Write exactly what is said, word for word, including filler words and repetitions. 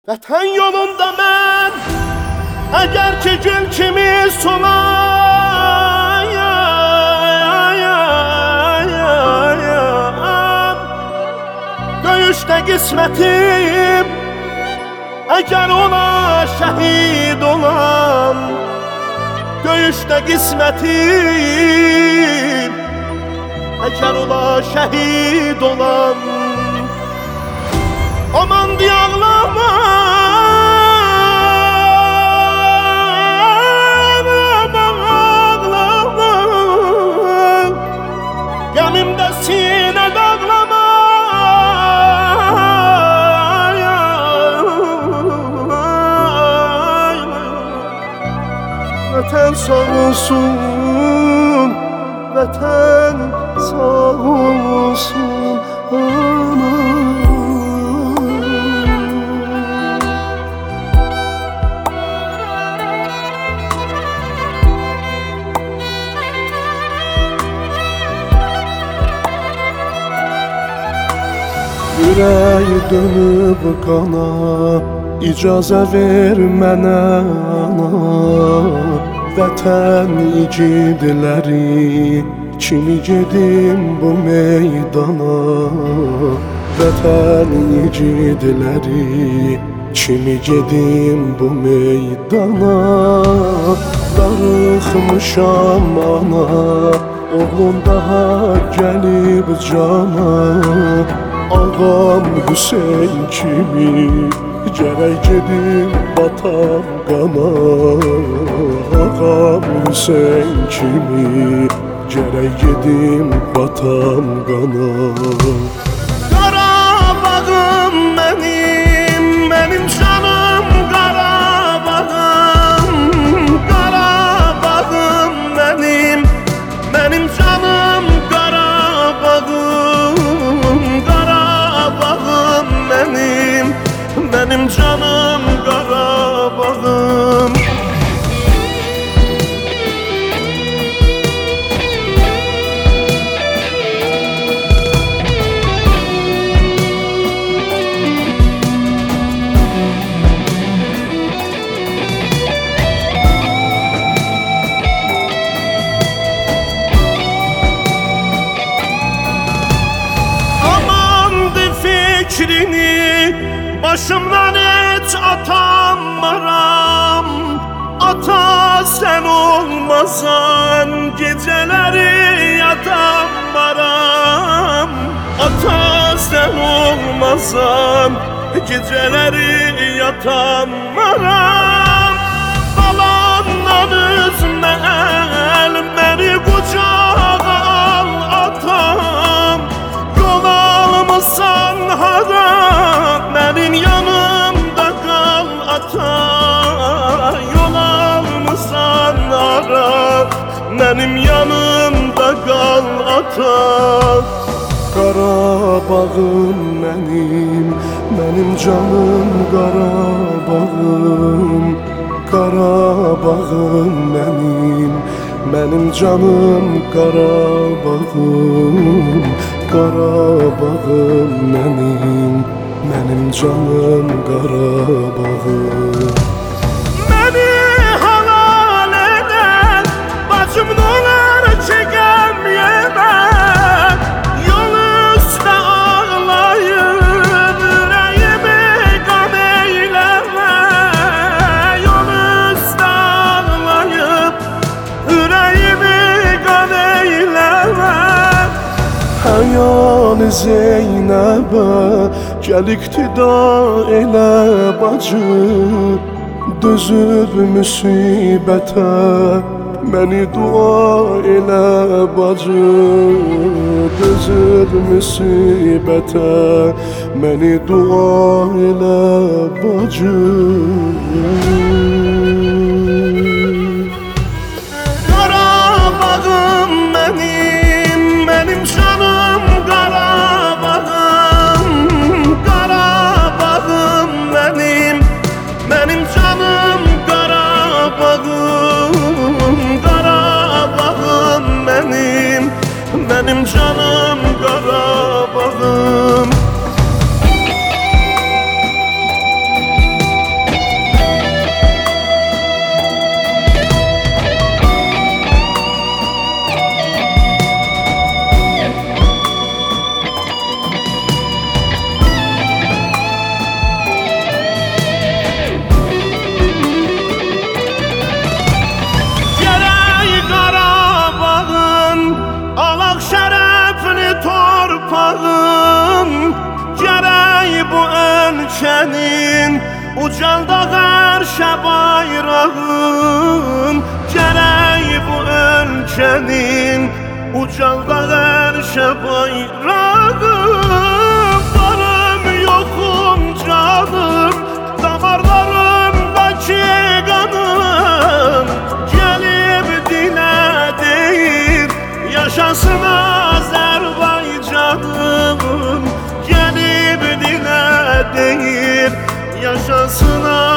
Vətən yolunda mən əgər ki gül kimi solayam, döyüşdə qismətim əgər ola şəhid olam, döyüşdə qismətim əgər ola şəhid olam. Aman diye ağlama, ağlama, gemimde sine dağlama. Vətən sağ olsun, vətən sağ olsun, ana. Yüreği dönüp kana, icazə ver mənə ana. Vətən igidləri kimi gedim bu meydana. Vətən igidləri kimi gedim bu meydana. Darıxmışam ana, oğlum daha gəlib cana. Ağam Hüseyin kimi gərək gedim batam qana. Ağam Hüseyin kimi gərək gedim batam qana. Qarabağım mənim, mənim canım Qarabağım. Qarabağım mənim, mənim canım Qarabağım. Benim, benim canım Qarabağım. Amandı fikrini başımdan hiç atanmaram. Ata sen olmasan geceleri yatanmaram. Ata sen olmasan geceleri yatanmaram. Balandan üzme el, beni kucağa al atam. Yol almışsan haram, benim yanımda kal ata. Yol almışsan haram, benim yanımda kal ata. Qarabağım mənim, mənim canım Qarabağım. Qarabağım mənim, mənim canım Qarabağım. Qarabağım mənim, mənim canım Qarabağım. Beni halal eden bacım dolar çekem yeme. Yol üstte ağlayıp yüreğimi kan eyleme. Yol üstte ağlayıp yüreğimi kan eyleme. Hayal Zeynəbə gəl iqtida elə bacı. Dözüb müsibətə məni dua elə bacı. Dözüb müsibətə məni dua elə bacı. Qarabağım mənim, mənim canım Qarabağım. Qarabağım mənim, mənim canım Qarabağım. Qarabağım mənim, mənim canım Qarabağım. ölkənin ucalda qarşa bayrağın Gərək bu ölkənin ucalda qarşa bayrağın Varım yoxum canım damarlarımdaki qanım Gəlib dilə deyir yaşasın Azərbaycanım Gəlib dilə deyir yaşasın